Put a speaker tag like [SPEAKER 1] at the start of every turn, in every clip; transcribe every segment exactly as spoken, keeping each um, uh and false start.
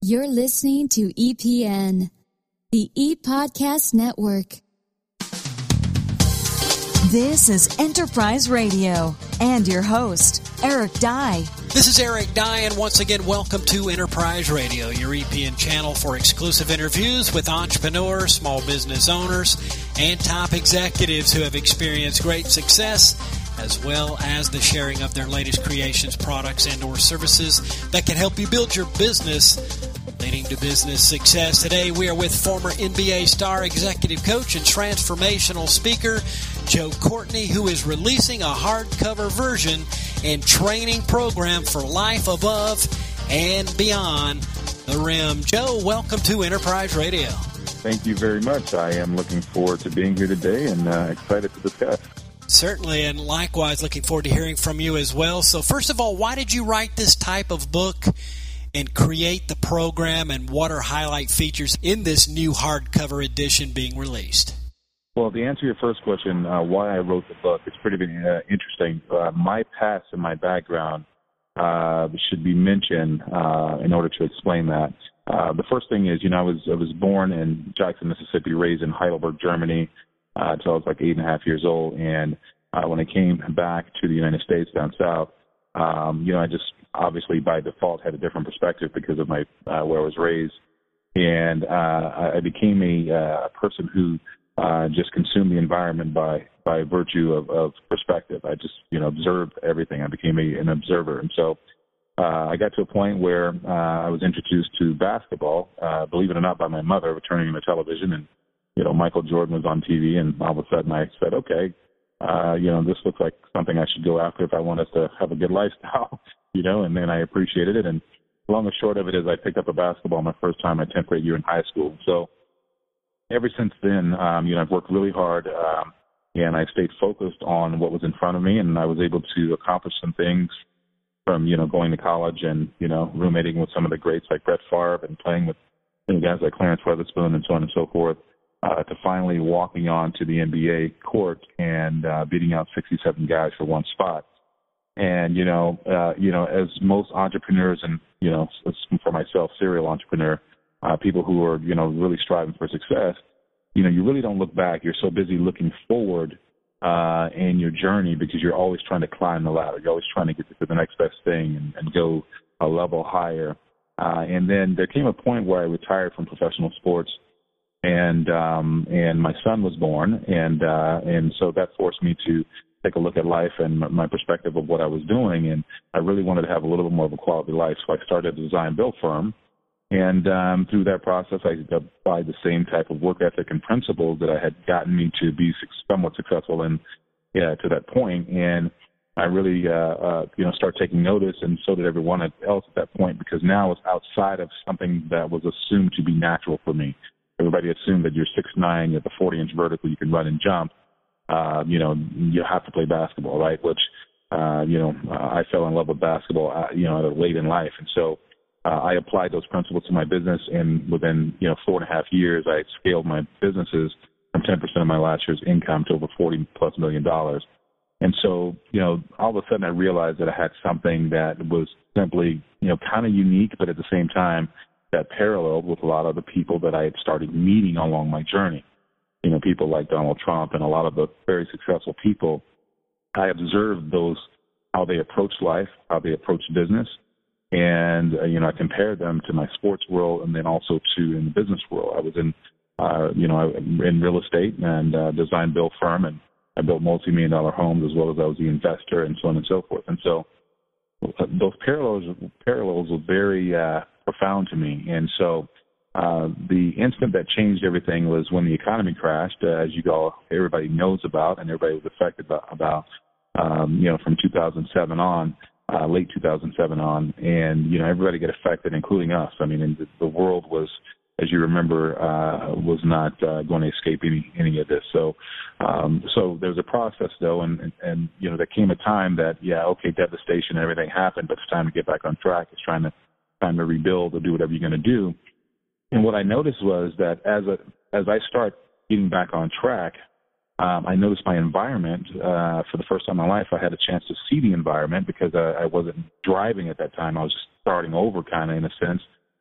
[SPEAKER 1] You're listening to E P N, the E-Podcast Network.
[SPEAKER 2] This is Enterprise Radio and your host, Eric Dye.
[SPEAKER 3] This is Eric Dye, and once again, welcome to Enterprise Radio, your E P N channel for exclusive interviews with entrepreneurs, small business owners, and top executives who have experienced great success, as well as the sharing of their latest creations, products, and or services that can help you build your business, leading to business success. Today, we are with former N B A star, executive coach, and transformational speaker, Joe Courtney, who is releasing a hardcover version and training program for life above and beyond the rim. Joe, welcome to Enterprise Radio.
[SPEAKER 4] Thank you very much. I am looking forward to being here today and uh, excited to discuss.
[SPEAKER 3] Certainly, and likewise looking forward to hearing from you as well. So first of all, why did you write this type of book and create the program, and what are highlight features in this new hardcover edition being released?
[SPEAKER 4] Well, to answer your first question, uh, why I wrote the book, it's pretty uh, interesting. Uh, my past and my background uh, should be mentioned uh, in order to explain that. Uh, the first thing is, you know, I was I was born in Jackson, Mississippi, raised in Heidelberg, Germany, uh, until I was like eight and a half years old. And uh, when I came back to the United States down south, um, you know, I just obviously by default had a different perspective because of my uh, where I was raised, and uh, I became a uh, person who uh, just consumed the environment by by virtue of, of perspective. I just you know observed everything. I became a, an observer, and so uh, I got to a point where uh, I was introduced to basketball. Uh, believe it or not, by my mother, returning on the television, and you know Michael Jordan was on T V, and all of a sudden I said, okay, uh, you know this looks like something I should go after if I want us to have a good lifestyle. You know, and then I appreciated it. And long and short of it is I picked up a basketball my first time my tenth grade year in high school. So ever since then, um, you know, I've worked really hard, um, and I stayed focused on what was in front of me, and I was able to accomplish some things from, you know, going to college and, you know, roommating with some of the greats like Brett Favre and playing with you know, guys like Clarence Weatherspoon and so on and so forth, uh, to finally walking on to the N B A court and uh, beating out sixty-seven guys for one spot. And, you know, uh, you know, as most entrepreneurs and, you know, for myself, serial entrepreneur, uh, people who are, you know, really striving for success, you know, you really don't look back. You're so busy looking forward uh, in your journey because you're always trying to climb the ladder. You're always trying to get to the next best thing and, and go a level higher. Uh, and then there came a point where I retired from professional sports, and um, and my son was born, and uh, and so that forced me to take a look at life and my perspective of what I was doing, and I really wanted to have a little bit more of a quality life, so I started a design build firm, and um, through that process, I applied the same type of work ethic and principles that I had gotten me to be somewhat successful in yeah, to that point, and I really, uh, uh, you know, started taking notice, and so did everyone else at that point, because now it's outside of something that was assumed to be natural for me. Everybody assumed that you're six nine, you have a forty-inch vertical, you can run and jump. Uh, you know, you have to play basketball, right? Which, uh, you know, uh, I fell in love with basketball, uh, you know, late in life. And so uh, I applied those principles to my business, and within, you know, four and a half years, I scaled my businesses from ten percent of my last year's income to over forty plus million dollars. And so, you know, all of a sudden I realized that I had something that was simply, you know, kind of unique, but at the same time that paralleled with a lot of the people that I had started meeting along my journey. You know, people like Donald Trump and a lot of the very successful people. I observed those, how they approach life, how they approach business. And, uh, you know, I compared them to my sports world and then also to in the business world. I was in, uh, you know, in real estate and uh, design build firm, and I built multi-million dollar homes as well as I was the investor and so on and so forth. And so uh, those parallels, parallels were very uh, profound to me. And so Uh, the instant that changed everything was when the economy crashed, uh, as you all, everybody knows about, and everybody was affected by, about, um, you know, from two thousand seven on, uh, late two thousand seven on, and, you know, everybody got affected, including us. I mean, and the, the world was, as you remember, uh, was not uh, going to escape any, any of this. So, um, so there was a process, though, and, and, and, you know, there came a time that, yeah, okay, devastation and everything happened, but it's time to get back on track. It's trying to, time to rebuild or do whatever you're going to do. And what I noticed was that as a, as I start getting back on track, um, I noticed my environment. Uh, for the first time in my life, I had a chance to see the environment because I, I wasn't driving at that time. I was just starting over, kind of in a sense,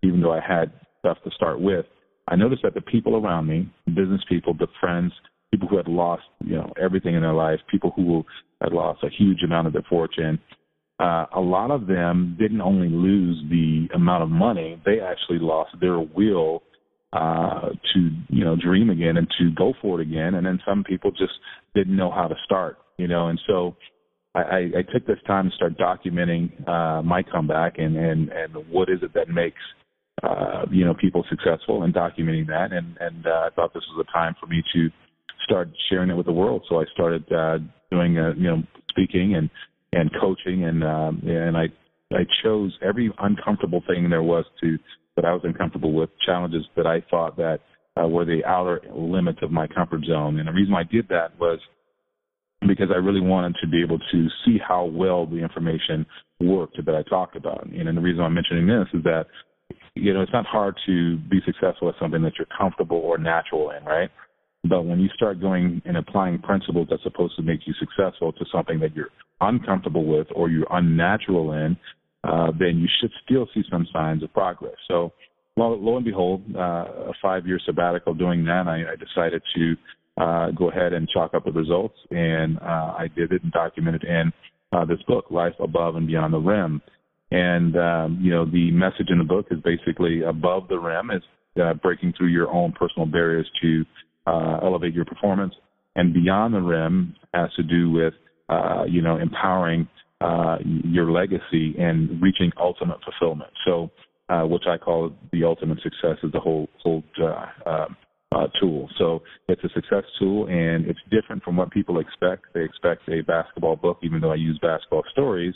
[SPEAKER 4] even though I had stuff to start with, I noticed that the people around me, business people, the friends, people who had lost, you know, everything in their life, people who had lost a huge amount of their fortune, uh, a lot of them didn't only lose the amount of money, they actually lost their will uh, to, you know, dream again and to go for it again. And then some people just didn't know how to start, you know, and so I, I took this time to start documenting uh, my comeback and, and, and what is it that makes, uh, you know, people successful, and documenting that. And, and uh, I thought this was a time for me to start sharing it with the world. So I started uh, doing, uh, you know, speaking and, and coaching, and um, and I I chose every uncomfortable thing there was to that I was uncomfortable with, challenges that I thought that uh, were the outer limits of my comfort zone. And the reason I did that was because I really wanted to be able to see how well the information worked that I talked about. And, and the reason I'm mentioning this is that, you know, it's not hard to be successful at something that you're comfortable or natural in, right? But when you start going and applying principles that's supposed to make you successful to something that you're uncomfortable with or you're unnatural in, uh, then you should still see some signs of progress. So lo, lo and behold, uh, a five-year sabbatical doing that, I, I decided to uh, go ahead and chalk up the results, and uh, I did it and documented in uh, this book, Life Above and Beyond the Rim. And, um, you know, the message in the book is basically above the rim is uh, breaking through your own personal barriers to uh, elevate your performance, and beyond the rim has to do with, uh, you know, empowering uh, your legacy and reaching ultimate fulfillment. So, uh, which I call the ultimate success is the whole, whole uh, uh, uh, tool. So it's a success tool, and it's different from what people expect. They expect a basketball book, even though I use basketball stories.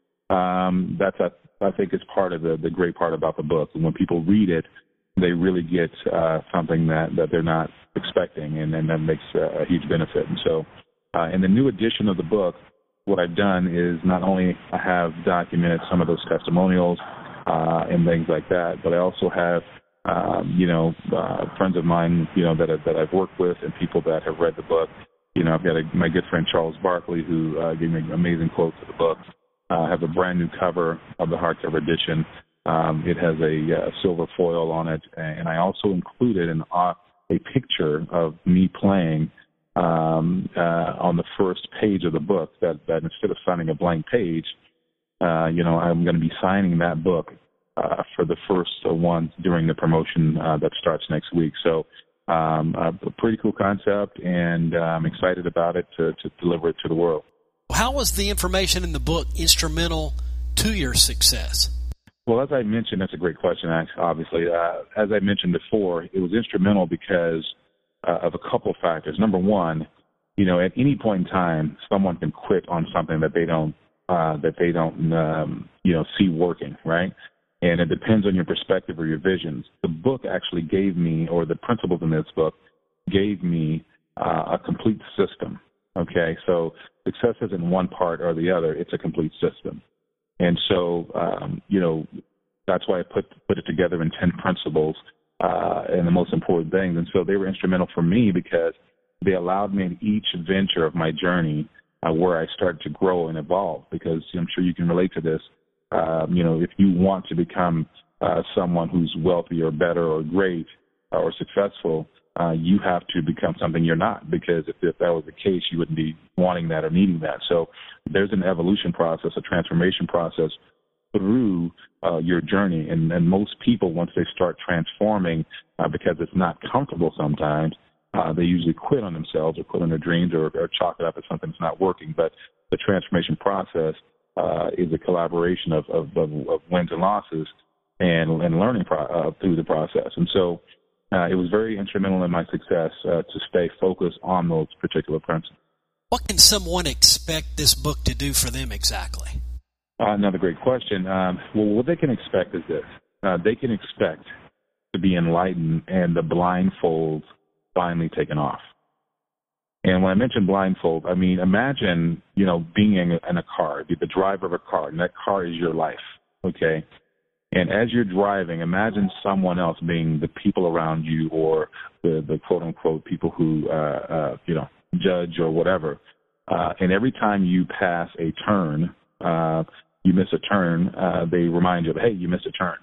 [SPEAKER 4] Um, that's, a, I think, is part of the, the great part about the book. And when people read it, they really get uh, something that, that they're not expecting, and, and that makes a, a huge benefit. And so uh, in the new edition of the book, what I've done is not only I have documented some of those testimonials uh, and things like that, but I also have, um, you know, uh, friends of mine, you know, that, that I've worked with and people that have read the book. You know, I've got a, my good friend Charles Barkley, who uh, gave me an amazing quote to the book. Uh, I have a brand new cover of the hardcover edition. Um, it has a uh, silver foil on it, and I also included an, uh, a picture of me playing um, uh, on the first page of the book, that, that instead of signing a blank page, uh, you know, I'm going to be signing that book uh, for the first one during the promotion uh, that starts next week. So um, a pretty cool concept, and uh, I'm excited about it to, to deliver it to the world.
[SPEAKER 3] How was the information in the book instrumental to your success?
[SPEAKER 4] Well, as I mentioned, that's a great question, obviously. Uh, as I mentioned before, it was instrumental because uh, of a couple of factors. Number one, you know, at any point in time, someone can quit on something that they don't, uh, that they don't, um, you know, see working, right? And it depends on your perspective or your visions. The book actually gave me, or the principles in this book gave me uh, a complete system. Okay, so success isn't one part or the other; it's a complete system. And so, um, you know, that's why I put put it together in ten principles uh, and the most important things. And so they were instrumental for me because they allowed me in each venture of my journey uh, where I started to grow and evolve. Because I'm sure you can relate to this. Um, you know, if you want to become uh, someone who's wealthy or better or great uh, or successful, uh, you have to become something you're not. Because if, if that was the case, you wouldn't be wanting that or needing that. So there's an evolution process, a transformation process through uh, your journey. And, and most people, once they start transforming, uh, because it's not comfortable sometimes, uh, they usually quit on themselves or quit on their dreams or, or chalk it up as something that's not working. But the transformation process uh, is a collaboration of, of, of, of wins and losses and, and learning pro- uh, through the process. And so uh, it was very instrumental in my success uh, to stay focused on those particular principles.
[SPEAKER 3] What can someone expect this book to do for them exactly?
[SPEAKER 4] Uh, another great question. Um, well, what they can expect is this. Uh, they can expect to be enlightened and the blindfold finally taken off. And when I mention blindfold, I mean, imagine, you know, being in a, in a car, the driver of a car, and that car is your life, okay? And as you're driving, imagine someone else being the people around you or the, the quote-unquote people who, uh, uh, you know, judge or whatever. Uh, and every time you pass a turn, uh, you miss a turn, uh, they remind you of, hey, you missed a turn.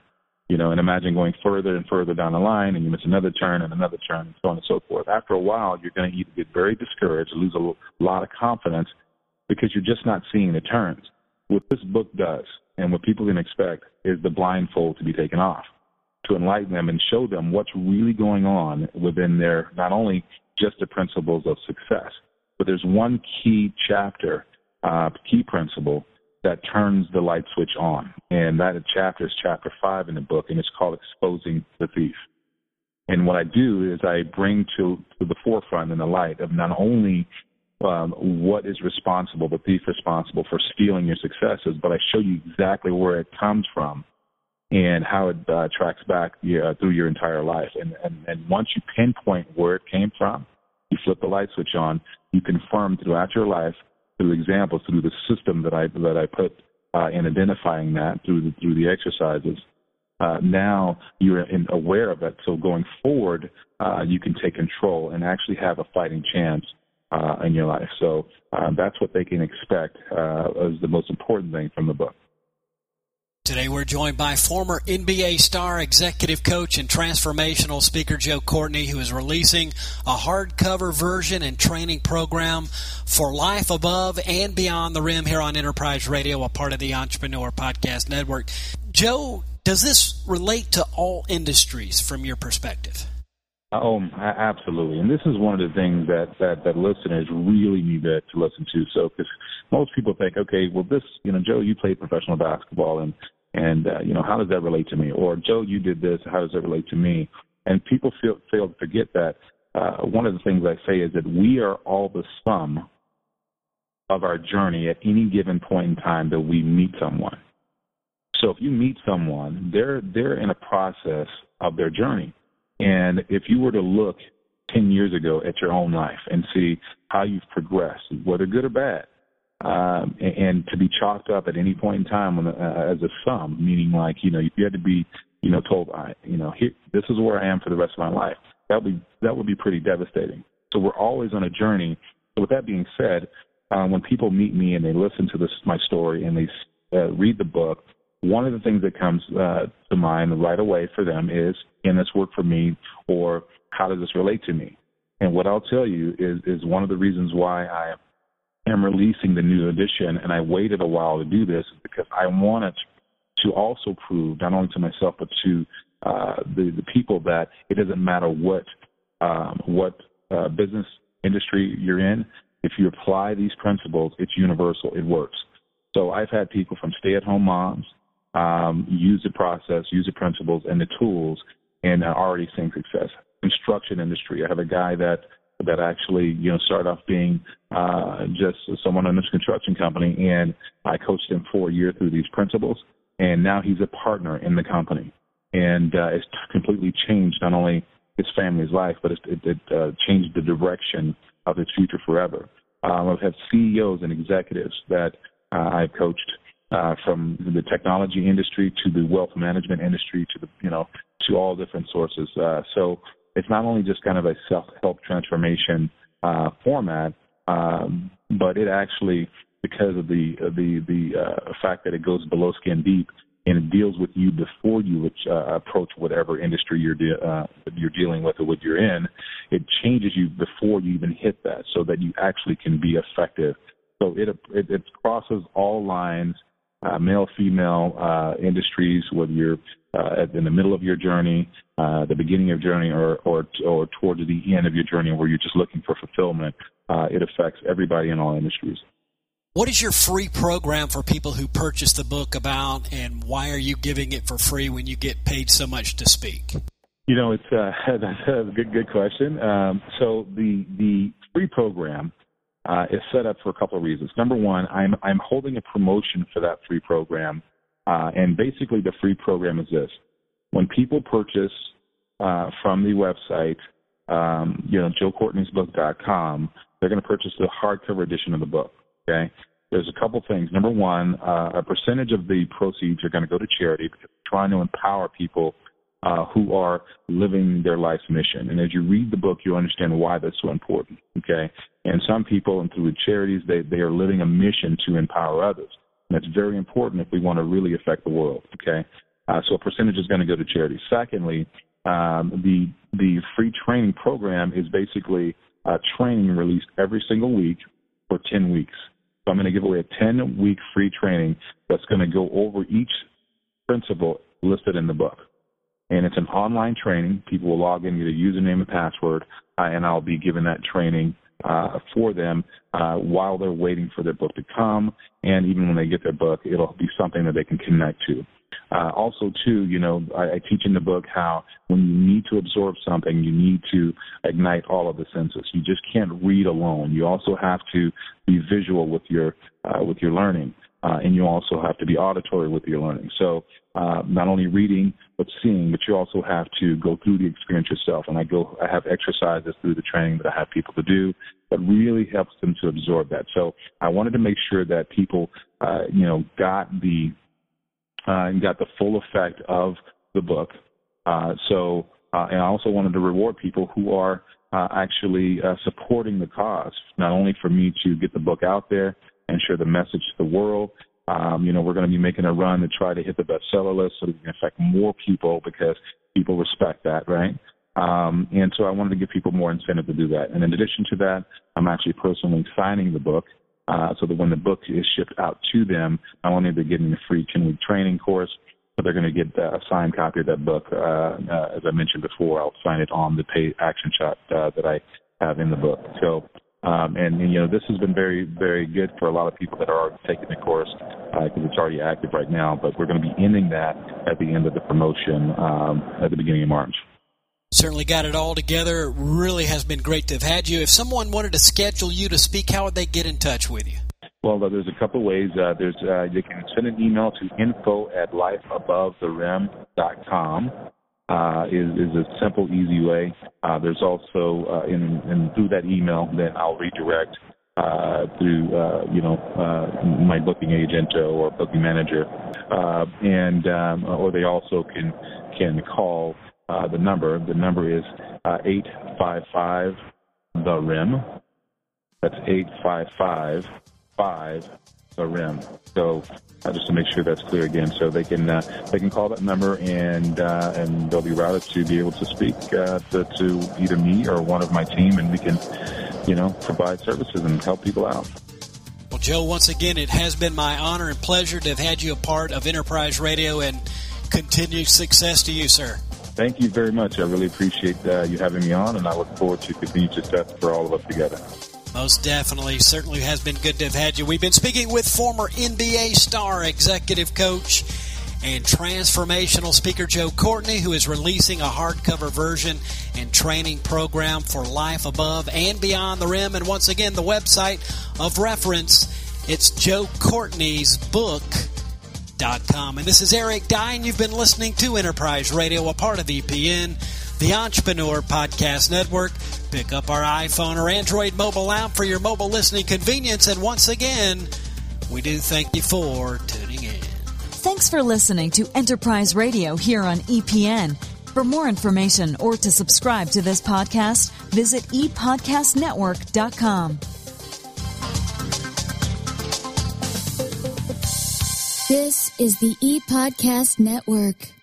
[SPEAKER 4] You know, and imagine going further and further down the line, and you miss another turn and another turn, and so on and so forth. After a while, you're going to either get very discouraged, lose a lot of confidence, because you're just not seeing the turns. What this book does, and what people can expect, is the blindfold to be taken off, to enlighten them and show them what's really going on within their, not only just the principles of success, but there's one key chapter, uh, key principle that turns the light switch on. And that chapter is chapter five in the book, and it's called Exposing the Thief. And what I do is I bring to, to the forefront and the light of not only um, what is responsible, the thief responsible for stealing your successes, but I show you exactly where it comes from and how it uh, tracks back uh, through your entire life. And, and, and once you pinpoint where it came from, you flip the light switch on, you confirm throughout your life, through examples, through the system that I that I put uh, in identifying that through the, through the exercises. Uh, now you're in, aware of it. So going forward, uh, you can take control and actually have a fighting chance uh, in your life. So uh, that's what they can expect uh, as the most important thing from the book.
[SPEAKER 3] Today we're joined by former N B A star, executive coach, and transformational speaker Joe Courtney, who is releasing a hardcover version and training program for life above and beyond the rim here on Enterprise Radio, a part of the Entrepreneur Podcast Network. Joe, does this relate to all industries from your perspective?
[SPEAKER 4] Oh, absolutely. And this is one of the things that, that, that listeners really need to, to listen to. So, because most people think, okay, well, this, you know, Joe, you played professional basketball, and, and uh, you know, how does that relate to me? Or, Joe, you did this, how does that relate to me? And people feel, fail to forget that uh, one of the things I say is that we are all the sum of our journey at any given point in time that we meet someone. So if you meet someone, they're they're in a process of their journey. And if you were to look ten years ago at your own life and see how you've progressed, whether good or bad, um, and, and to be chalked up at any point in time when, uh, as a sum, meaning like, you know, if you had to be, you know, told, I, you know, here, this is where I am for the rest of my life, that would be, that would be pretty devastating. So we're always on a journey. So with that being said, uh, when people meet me and they listen to this, my story, and they uh, read the book, one of the things that comes uh, to mind right away for them is, can this work for me, or how does this relate to me? And what I'll tell you is, is one of the reasons why I am releasing the new edition, and I waited a while to do this, is because I wanted to also prove, not only to myself, but to uh, the, the people, that it doesn't matter what, um, what uh, business industry you're in. If you apply these principles, it's universal. It works. So I've had people from stay-at-home moms um, use the process, use the principles and the tools, and are already seeing success. Construction industry. I have a guy that that actually, you know, started off being uh, just someone in this construction company, and I coached him for a year through these principles, and now he's a partner in the company, and uh, it's completely changed not only his family's life, but it, it, it uh, changed the direction of his future forever. Um, I've had C E Os and executives that uh, I've coached uh, from the technology industry to the wealth management industry to the, you know, to all different sources. Uh, so it's not only just kind of a self-help transformation uh, format, um, but it actually, because of the of the the uh, fact that it goes below skin deep and it deals with you before you uh, approach whatever industry you're de- uh, you're dealing with or what you're in, it changes you before you even hit that, so that you actually can be effective. So it it, it crosses all lines, uh, male, female uh, industries, whether you're uh, in the middle of your journey, uh, the beginning of your journey, or, or or towards the end of your journey where you're just looking for fulfillment. Uh, it affects everybody in all industries.
[SPEAKER 3] What is your free program for people who purchase the book about, and why are you giving it for free when you get paid so much to speak? You
[SPEAKER 4] know, it's uh, that's a good good question. Um, so the the free program uh, is set up for a couple of reasons. Number one, I'm I'm holding a promotion for that free program, uh, and basically the free program is this: when people purchase uh, from the website, um, you know, joe courtneys book dot com, they're going to purchase the hardcover edition of the book. Okay, there's a couple things. Number one, uh, a percentage of the proceeds are going to go to charity, because we're trying to empower people uh, who are living their life's mission. And as you read the book, you understand why that's so important. Okay, and some people, and through the charities, they they are living a mission to empower others. And that's very important if we want to really affect the world. Okay, Uh, so a percentage is going to go to charity. Secondly, um, the the free training program is basically uh, training released every single week for ten weeks. So I'm going to give away a ten-week free training that's going to go over each principle listed in the book. And it's an online training. People will log in, get a username and password, uh, and I'll be giving that training uh, for them uh, while they're waiting for their book to come. And even when they get their book, it'll be something that they can connect to. Uh, also, too, you know, I, I teach in the book how when you need to absorb something, you need to ignite all of the senses. You just can't read alone. You also have to be visual with your uh, with your learning, uh, and you also have to be auditory with your learning. So uh, not only reading but seeing, but you also have to go through the experience yourself. And I go, I have exercises through the training that I have people to do that really helps them to absorb that. So I wanted to make sure that people, uh, you know, got the Uh, and got the full effect of the book. Uh, so, uh, and I also wanted to reward people who are uh, actually uh, supporting the cause, not only for me to get the book out there and share the message to the world. Um, you know, we're going to be making a run to try to hit the bestseller list so that we can affect more people because people respect that, right? Um, and so I wanted to give people more incentive to do that. And in addition to that, I'm actually personally signing the book. Uh, so that when the book is shipped out to them, not only are they getting a free ten-week training course, but they're going to get a signed copy of that book. Uh, uh, as I mentioned before, I'll sign it on the paid action shot uh, that I have in the book. So, um, and, and, you know, this has been very, very good for a lot of people that are already taking the course because uh, it's already active right now. But we're going to be ending that at the end of the promotion um, at the beginning of March.
[SPEAKER 3] Certainly got it all together. It really has been great to have had you. If someone wanted to schedule you to speak, how would they get in touch with you?
[SPEAKER 4] Well, there's a couple ways. Uh, there's uh, you can send an email to info at life above the rim dot com. Uh, is is a simple, easy way. Uh, there's also uh, in, in through that email, then I'll redirect uh, through uh, you know uh, my booking agent or booking manager, uh, and um, or they also can can call. Uh, the number, the number is uh, eight five five, the rim. That's eight five five, five, the rim. So uh, just to make sure that's clear again, so they can uh, they can call that number and uh, and they'll be routed to be able to speak uh, to, to either me or one of my team, and we can, you know, provide services and help people out.
[SPEAKER 3] Well, Joe, once again, it has been my honor and pleasure to have had you a part of Enterprise Radio, and continued success to you, sir.
[SPEAKER 4] Thank you very much. I really appreciate uh, you having me on, and I look forward to continued success for all of us together.
[SPEAKER 3] Most definitely. Certainly has been good to have had you. We've been speaking with former N B A star, executive coach, and transformational speaker Joe Courtney, who is releasing a hardcover version and training program for Life Above and Beyond the Rim. And once again, the website of reference, it's Joe Courtney's book. And this is Eric Dye, and you've been listening to Enterprise Radio, a part of E P N, the Entrepreneur Podcast Network. Pick up our iPhone or Android mobile app for your mobile listening convenience. And once again, we do thank you for tuning in.
[SPEAKER 2] Thanks for listening to Enterprise Radio here on E P N. For more information or to subscribe to this podcast, visit e podcast network dot com.
[SPEAKER 1] This is the E-Podcast Network.